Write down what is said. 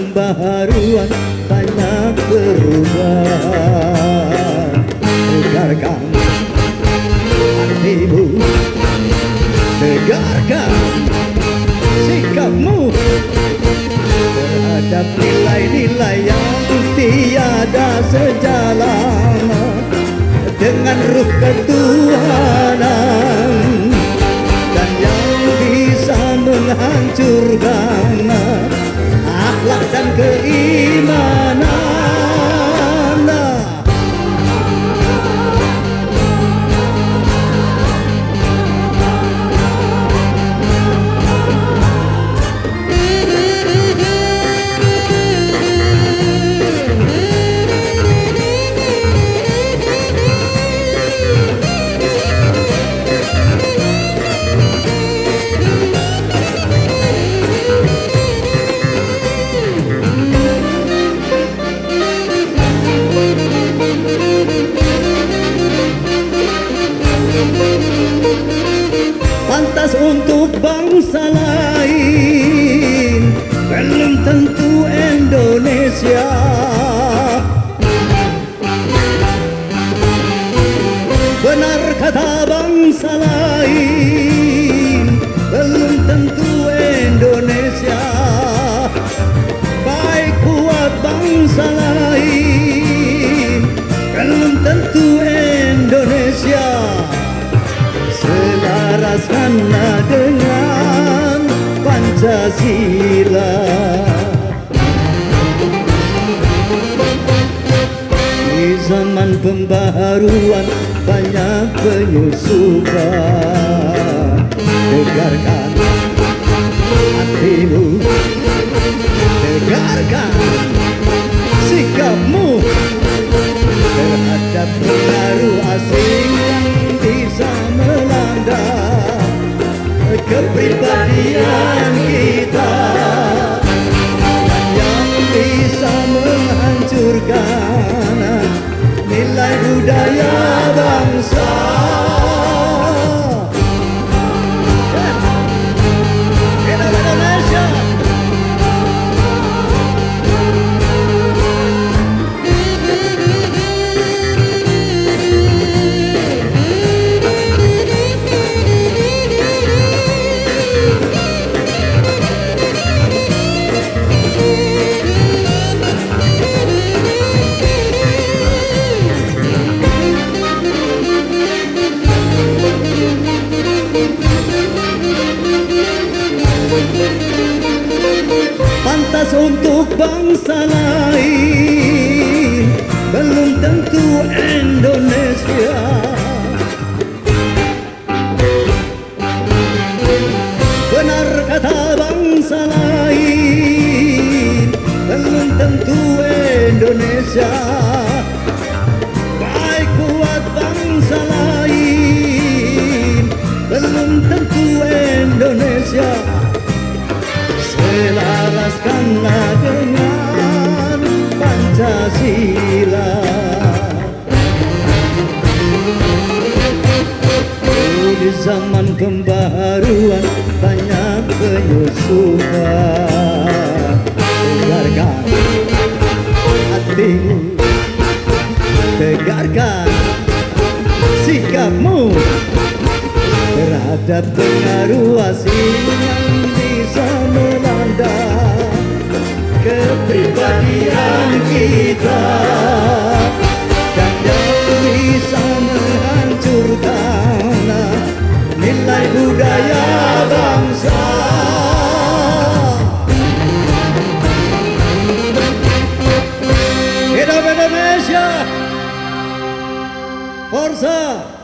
pembaharuan banyak perubahan. Tegarkan hatimu, tegarkan sikapmu terhadap nilai-nilai yang tiada sejalan dengan ruh ketuhanan dan yang bisa menghancurkan akhlak dan keimanan. Pantas untuk bangsa lain, belum tentu Indonesia. Benar kata bangsa lain, belum tentu Indonesia. Baik kuat bangsa lain, belum tentu Indonesia. Selaraskanlah dengan Pancasila. Di zaman pembaharuan banyak penyusupan. Tegarkan hatimu, tegarkan sikapmu terhadap pengaruh asing yang bisa melanda kepribadian kita, yang bisa menghancurkan nilai budaya bangsa. Indonesia. Pantas untuk bangsa lain, belum tentu Indonesia. Benar kata bangsa lain, belum tentu Indonesia. Baik kuat bangsa lain, belum tentu Indonesia. Selaraskanlah dengan Pancasila. Di zaman pembaharuan banyak penyusupan. Tegarkan hatimu, tegarkan sikapmu terhadap pengaruh asing yang bisa melanda kepribadian kita dan yang bisa menghancurkan nilai budaya bangsa. Hidup Indonesia! Forza!